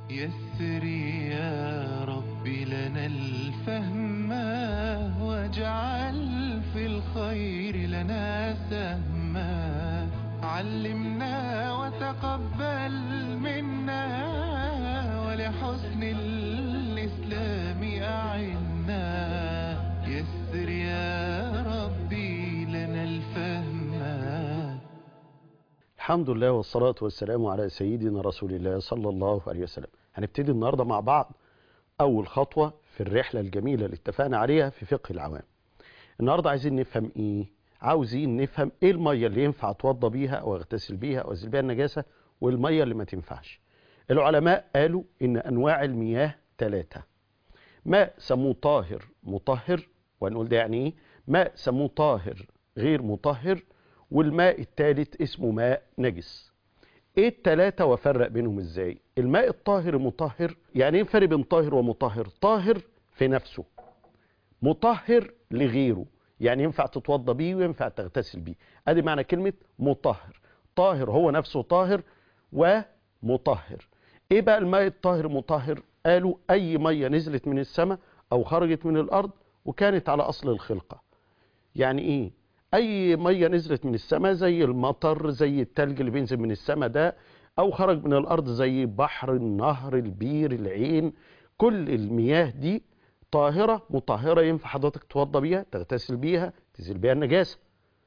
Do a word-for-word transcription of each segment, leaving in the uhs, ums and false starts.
يسر يا رب لنا الفهم واجعل في الخير لنا سهما. علمنا وتقبل منا ولحسن الإسلام أعنا. يسر يا ربي لنا الفهم. الحمد لله والصلاة والسلام على سيدنا رسول الله صلى الله عليه وسلم. هنبتدي النهاردة مع بعض أول خطوة في الرحلة الجميلة اللي اتفقنا عليها في فقه العوام. النهاردة عايزين نفهم إيه؟ عاوزين نفهم إيه المية اللي ينفع أتوضى بيها أو أغتسل بيها أو أزيل بيها النجاسة، والمية اللي ما تنفعش. العلماء قالوا إن أنواع المياه ثلاثة. ماء سموه طاهر مطهر، وهنقول ده يعني إيه؟ ماء سموه طاهر غير مطهر، والماء الثالث اسمه ماء نجس. ايه التلاتة وافرق بينهم ازاي؟ الماء الطاهر مطهر، يعني ايه الفرق بين طاهر ومطهر؟ طاهر في نفسه، مطهر لغيره، يعني ينفع تتوضى بيه وينفع تغتسل بيه. ادي معنى كلمة مطهر. طاهر هو نفسه طاهر ومطهر. ايه بقى الماء الطاهر مطهر؟ قالوا اي مية نزلت من السماء او خرجت من الارض وكانت على اصل الخلقة. يعني ايه؟ اي ميه نزلت من السماء زي المطر، زي التلج اللي بينزل من السماء ده، او خرج من الارض زي بحر، النهر، البير، العين، كل المياه دي طاهره مطهره، ينفع حضرتك تتوضى بيها، تغتسل بيها، تزيل بيها النجاسه.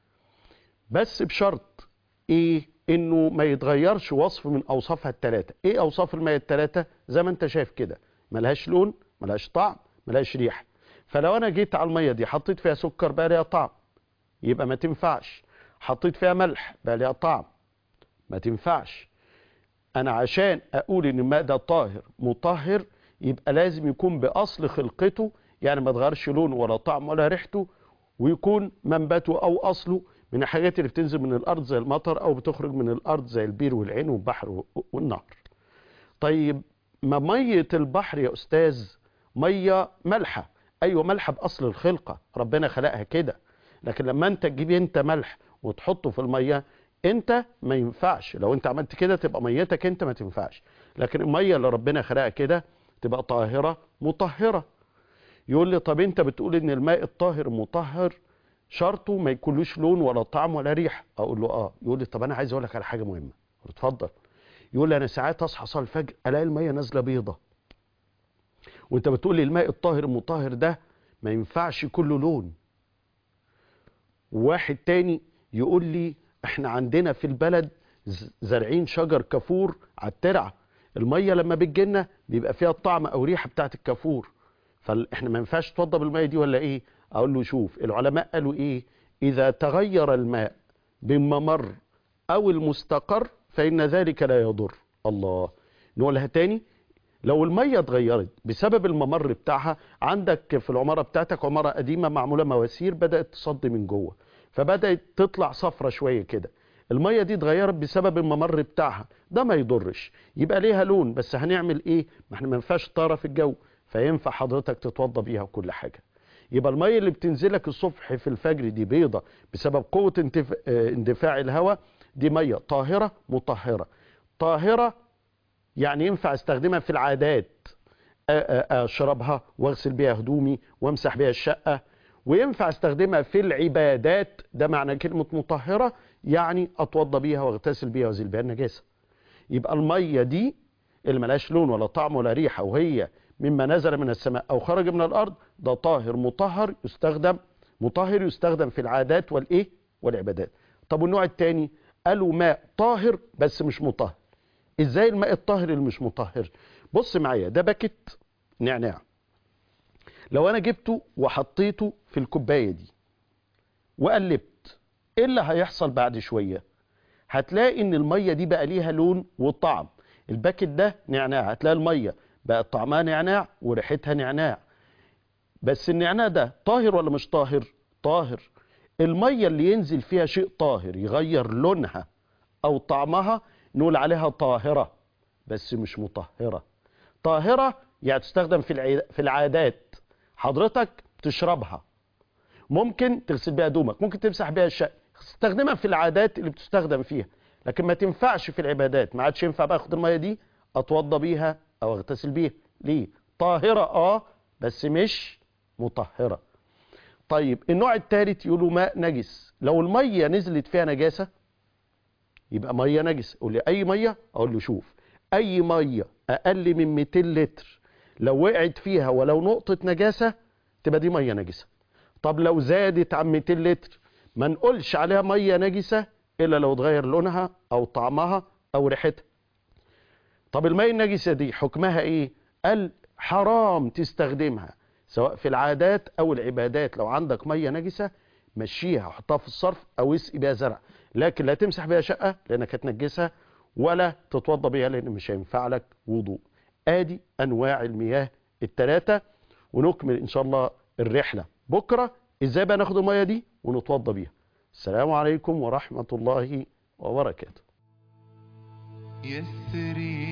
بس بشرط ايه؟ انه ما يتغيرش وصف من اوصافها الثلاثه. ايه اوصاف المياه الثلاثه؟ زي ما انت شايف كده، ملهاش لون، ملهاش طعم، ملهاش ريحه. فلو انا جيت على الميه دي حطيت فيها سكر بقى ليها طعم، يبقى ما تنفعش. حطيت فيها ملح بقى ليها طعم، ما تنفعش. انا عشان اقول ان الماء ده طاهر مطهر يبقى لازم يكون باصل خلقته، يعني ما تغيرش لونه ولا طعم ولا ريحته، ويكون منبته او اصله من الحاجات اللي بتنزل من الارض زي المطر، او بتخرج من الارض زي البير والعين والبحر والنهر. طيب ما ميه البحر يا استاذ ميه مالحه، ايوه مالحه باصل الخلقه، ربنا خلقها كده. لكن لما انت تجيب انت ملح وتحطه في الميه، انت ما ينفعش. لو انت عملت كده تبقى ميتك انت ما تنفعش. لكن الميه اللي ربنا خلقها كده تبقى طاهره مطهره. يقول لي طب انت بتقول ان الماء الطاهر مطهر شرطه ما يكونلوش لون ولا طعم ولا ريحه. اقول له اه. يقول لي طب انا عايز اقول لك على حاجه مهمه. اتفضل. يقول لي انا ساعات اصحى صلاه الفجر الاقي الميه نازله بيضه، وانت بتقول لي الماء الطاهر المطهر ده ما ينفعش كله لون. واحد تاني يقول لي احنا عندنا في البلد زارعين شجر كافور على الترعه، الميه لما بتجيلنا بيبقى فيها الطعم او ريحه بتاعت الكافور، فاحنا ما ينفعش نتوضى بالميه دي ولا ايه؟ اقول له شوف العلماء قالوا ايه؟ اذا تغير الماء بالممر او المستقر فان ذلك لا يضر. الله. نقولها تاني. لو الميه اتغيرت بسبب الممر بتاعها، عندك في العماره بتاعتك عماره قديمه معموله مواسير بدات تصدي من جوه، فبدات تطلع صفرة شويه كده، الميه دي اتغيرت بسبب الممر بتاعها، ده ما يضرش، يبقى ليها لون، بس هنعمل ايه؟ ما احنا ما ينفعش طاره في الجو، فينفع حضرتك تتوضى بيها وكل حاجه. يبقى الميه اللي بتنزلك الصبح في الفجر دي بيضه بسبب قوه اندفاع, اندفاع الهواء، دي ميه طاهره مطهره. طاهره يعني ينفع استخدمها في العادات، اشربها واغسل بيها هدومي وامسح بيها الشقه، وينفع استخدمها في العبادات، ده معنى كلمه مطهره، يعني اتوضى بيها واغتسل بيها وازيل بيها النجاسه. يبقى الميه دي اللي ملهاش لون ولا طعم ولا ريحه، وهي مما نزل من السماء او خرج من الارض، ده طاهر مطهر يستخدم مطهر يستخدم في العادات والايه والعبادات. طب والنوع الثاني قالوا ماء طاهر بس مش مطهر. ازاي الماء الطاهر اللي مش مطهر؟ بص معايا، ده باكت نعناع، لو انا جبته وحطيته في الكوبايه دي وقلبت، ايه اللي هيحصل بعد شويه؟ هتلاقي ان الميه دي بقى ليها لون وطعم. الباكت ده نعناع، هتلاقي الميه بقى طعمها نعناع وريحتها نعناع. بس النعناع ده طاهر ولا مش طاهر؟ طاهر. الميه اللي ينزل فيها شيء طاهر يغير لونها او طعمها نقول عليها طاهره بس مش مطهره. طاهره يعني تستخدم في في العادات، حضرتك تشربها، ممكن تغسل بيها هدومك، ممكن تمسح بيها الشقه، تستخدمها في العادات اللي بتستخدم فيها، لكن ما تنفعش في العبادات. ما عادش ينفع بقى اخد الميه دي اتوضى بيها او اغتسل بيها. ليه؟ طاهرة اه بس مش مطهرة. طيب النوع الثالث يقولوا ماء نجس. لو المية نزلت فيها نجاسة يبقى مية نجس. يقول لي اي مية؟ اقول له شوف، اي مية اقل من مئتين لتر لو وقعت فيها ولو نقطة نجاسة تبقى دي مية نجسة. طب لو زادت عن مئتين لتر ما نقولش عليها مية نجسة الا لو اتغير لونها او طعمها او ريحتها. طب المية النجسة دي حكمها ايه؟ قال حرام تستخدمها سواء في العادات او العبادات. لو عندك مية نجسة مشيها، حطها في الصرف او اسقي بيها زرع، لكن لا تمسح بيها شقة لانك هتنجسها، ولا تتوضى بيها لان مش هينفع لك وضوء. ادي انواع المياه الثلاثة، ونكمل ان شاء الله الرحلة بكرة ازاي بقى ناخد المياه دي ونتوضى بيها. السلام عليكم ورحمة الله وبركاته. يسري